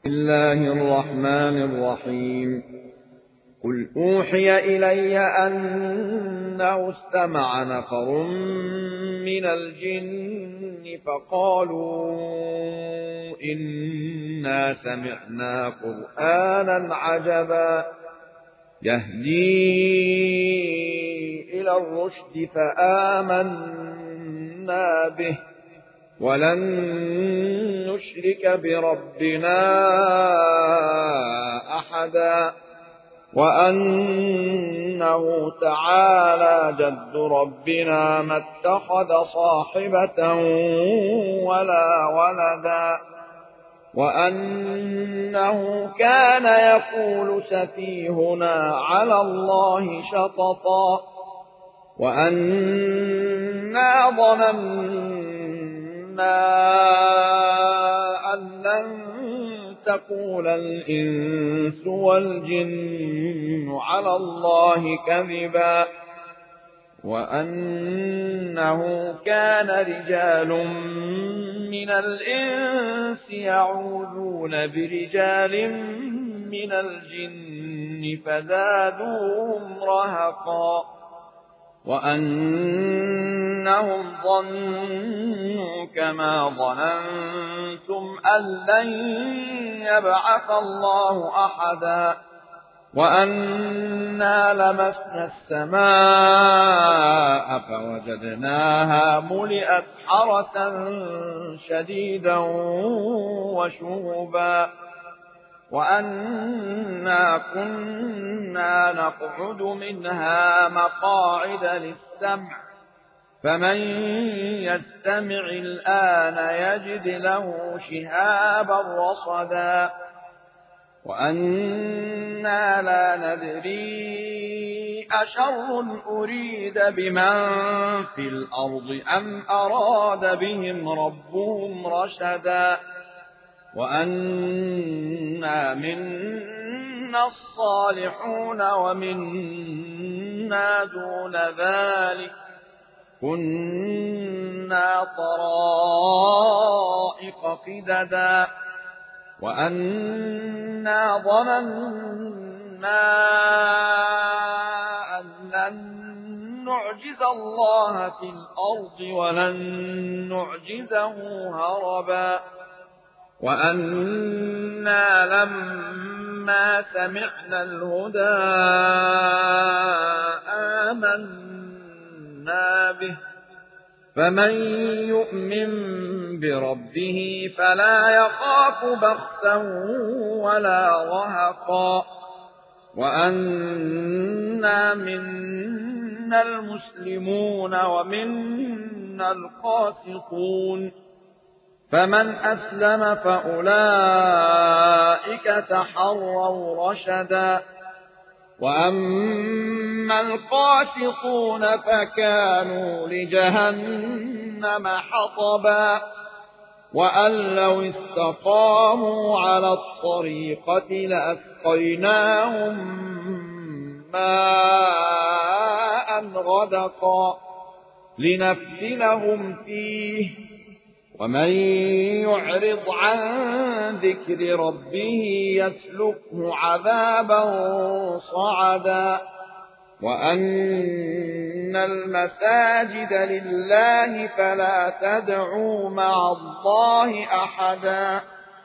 بسم الله الرحمن الرحيم. قل أوحي إلي أنه استمع نفر من الجن فقالوا إنا سمعنا قرآنا عجبا يهدي إلى الرشد فآمنا به ولن نشرك بربنا أحدا وأنه تعالى جد ربنا ما اتخذ صاحبة ولا ولدا وأنه كان يقول سفيهنا على الله شططا وأنا ظننا أن لن تقول الإنس والجن على الله كذبا وأنه كان رجال من الإنس يعوذون برجال من الجن فزادوهم رهقا وأنهم ظنوا كما ظننتم أن لن يبعث الله أحدا وأنا لمسنا السماء فوجدناها ملئت حرسا شديدا وشهبا وأنا كنا نقعد منها مقاعد للسمع فمن يستمع الآن يجد له شهابا رصدا وأنا لا ندري أشر أريد بمن في الأرض أم أراد بهم ربهم رشدا وأنا منا الصالحون ومنا دون ذلك كنا طرائق قددا وأنا ظننا أن لن نعجز الله في الأرض ولن نعجزه هربا وأنا لما سمعنا الهدى آمنا به فمن يؤمن بربه فلا يخاف بخسا ولا رهقا وأنا منا المسلمون ومنا القاسطون فمن أسلم فأولئك تحروا رشدا وأما القاسطون فكانوا لجهنم حطبا وأن لو استقاموا على الطريقة لأسقيناهم ماء غدقا لنفتنهم فيه ومن يعرض عن ذكر ربه يسلكه عذابا صعدا وأن المساجد لله فلا تدعوا مع الله أحدا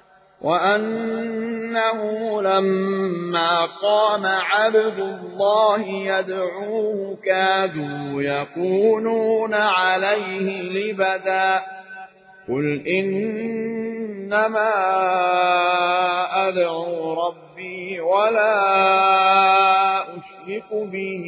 وأنه لما قام عبد الله يدعوه كادوا يكونون عليه لبدا قل إنما أدعو ربي ولا أشرك به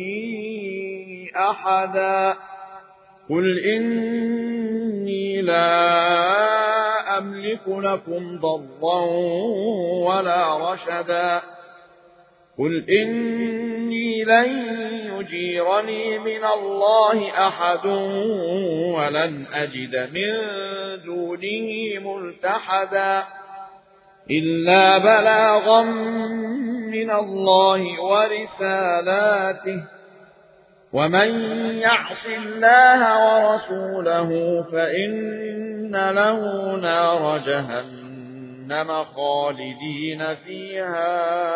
أحدا قل إني لا أملك لكم ضرا ولا رشدا قل إني لن يجيرني من الله أحد ولن أجد من دونه ملتحدا إلا بلاغا من الله ورسالاته ومن يعص الله ورسوله فإن له نار جهنم جهنم خالدين فيها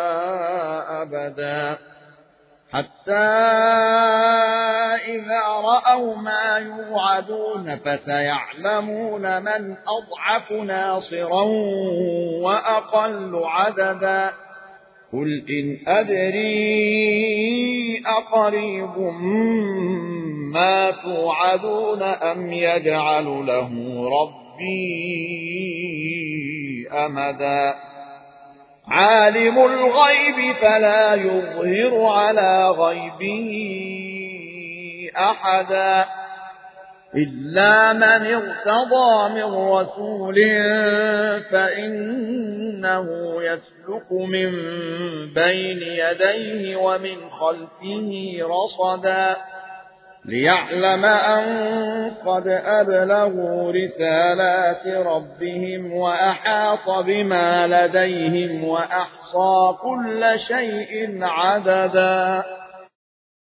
أبدا حتى إذا رأوا ما يوعدون فسيعلمون من أضعف ناصرا وأقل عددا قل إن أدري أقريب ما توعدون أم يجعل له ربي أمدا عالم الغيب فلا يظهر على غيبه أحدا إلا من ارتضى من رسول فإنه يسلك من بين يديه ومن خلفه رصدا ليعلم أن قد أبلغوا رسالات ربهم وأحاط بما لديهم وأحصى كل شيء عددا